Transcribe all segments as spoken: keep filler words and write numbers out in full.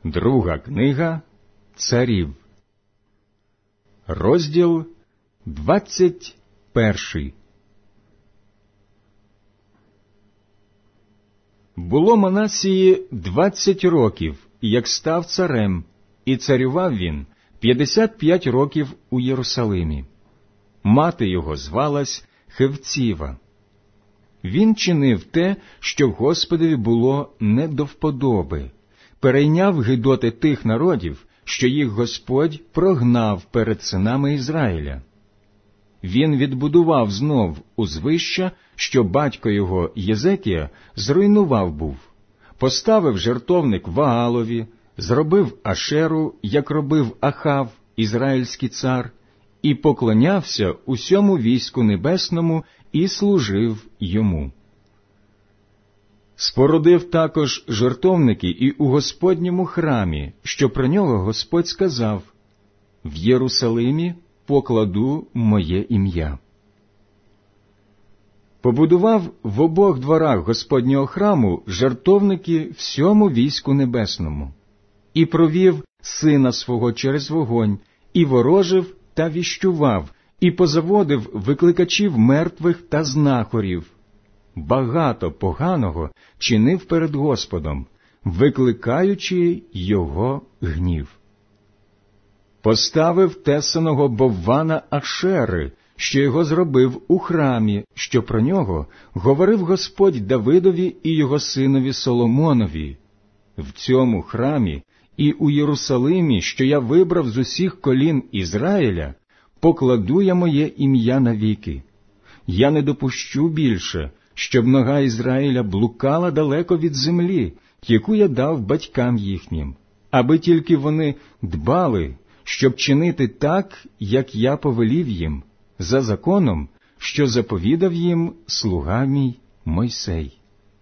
Друга книга Царів, розділ двадцять перший. Було Манасії двадцять років, як став царем, і царював він п'ятдесят п'ять років у Єрусалимі. Мати його звалась Хевціва. Він чинив те, що Господові було не до вподоби, перейняв гидоти тих народів, що їх Господь прогнав перед синами Ізраїля. Він відбудував знов узвища, що батько його Єзекія зруйнував був, поставив жертовник Ваалові, зробив Ашеру, як робив Ахав, ізраїльський цар, і поклонявся усьому війську небесному і служив йому. Спорудив також жертовники і у Господньому храмі, що про нього Господь сказав: «В Єрусалимі покладу моє ім'я». Побудував в обох дворах Господнього храму жертовники всьому війську небесному, і провів сина свого через вогонь, і ворожив та віщував, і позаводив викликачів мертвих та знахорів. Багато поганого чинив перед Господом, викликаючи його гнів. Поставив тесаного боввана Ашери, що його зробив у храмі, що про нього говорив Господь Давидові і його синові Соломонові. В цьому храмі і у Єрусалимі, що я вибрав з усіх колін Ізраїля, покладу я моє ім'я навіки. Я не допущу більше, щоб нога Ізраїля блукала далеко від землі, яку я дав батькам їхнім, аби тільки вони дбали, щоб чинити так, як я повелів їм, за законом, що заповідав їм слуга мій Мойсей.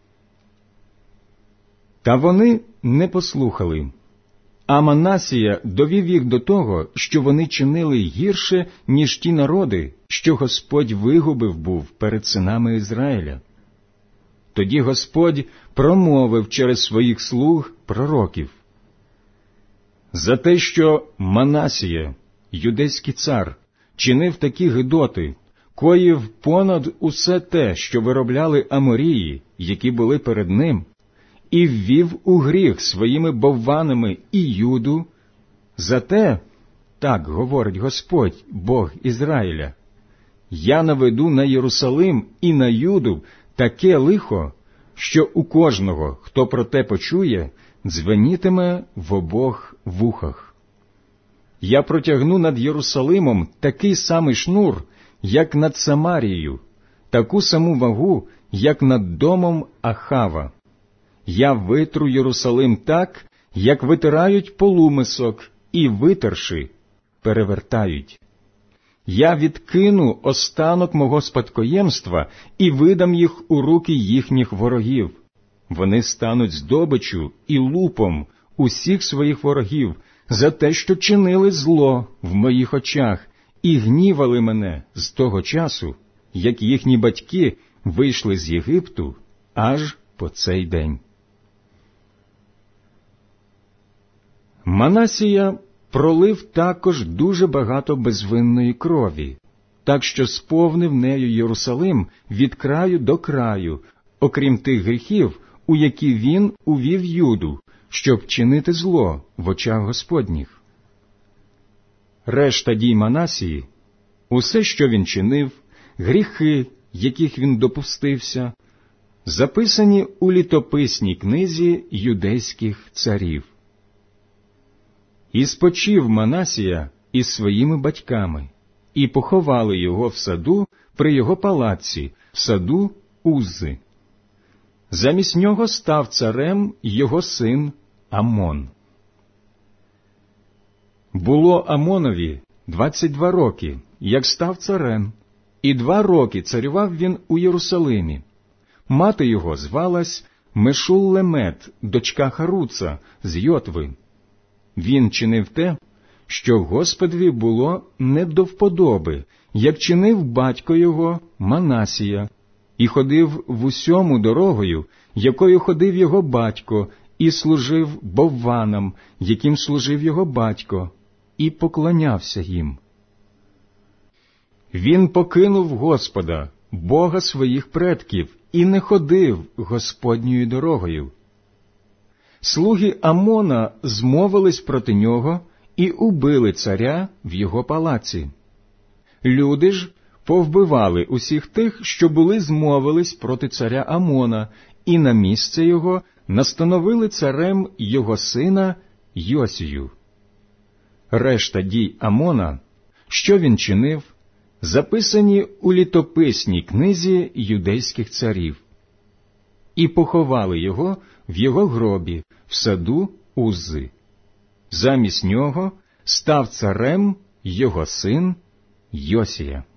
Та вони не послухали. А Манасія довів їх до того, що вони чинили гірше, ніж ті народи, що Господь вигубив був перед синами Ізраїля. Тоді Господь промовив через своїх слуг пророків: «За те, що Манасія, юдейський цар, чинив такі гидоти, коїв понад усе те, що виробляли Аморії, які були перед ним, і ввів у гріх своїми бовванами і Юду, за те, так говорить Господь, Бог Ізраїля, я наведу на Єрусалим і на Юду таке лихо, що у кожного, хто про те почує, дзвенітиме в обох вухах. Я протягну над Єрусалимом такий самий шнур, як над Самарією, таку саму вагу, як над домом Ахава. Я витру Єрусалим так, як витирають полумисок, і, витерши, перевертають. Я відкину останок мого спадкоємства і видам їх у руки їхніх ворогів. Вони стануть здобиччю і лупом усіх своїх ворогів за те, що чинили зло в моїх очах і гнівали мене з того часу, як їхні батьки вийшли з Єгипту, аж по цей день». Манасія пролив також дуже багато безвинної крові, так що сповнив нею Єрусалим від краю до краю, окрім тих гріхів, у які він увів Юду, щоб чинити зло в очах Господніх. Решта дій Манасії, усе, що він чинив, гріхи, яких він допустився, записані у літописній книзі юдейських царів. І спочив Манасія із своїми батьками, і поховали його в саду при його палаці, саду Уззи. Замість нього став царем його син Амон. Було Амонові двадцять два роки, як став царем, і два роки царював він у Єрусалимі. Мати його звалась Мешуллемет, дочка Харуца з Йотви. Він чинив те, що Господові було не до вподоби, як чинив батько його Манасія, і ходив в усьому дорогою, якою ходив його батько, і служив бовванам, яким служив його батько, і поклонявся їм. Він покинув Господа, Бога своїх предків, і не ходив Господньою дорогою. Слуги Амона змовились проти нього і убили царя в його палаці. Люди ж повбивали усіх тих, що були змовились проти царя Амона, і на місце його настановили царем його сина Йосію. Решта дій Амона, що він чинив, записані у літописній книзі юдейських царів. І поховали його в його гробі в саду Уззи. Замість нього став царем його син Йосія.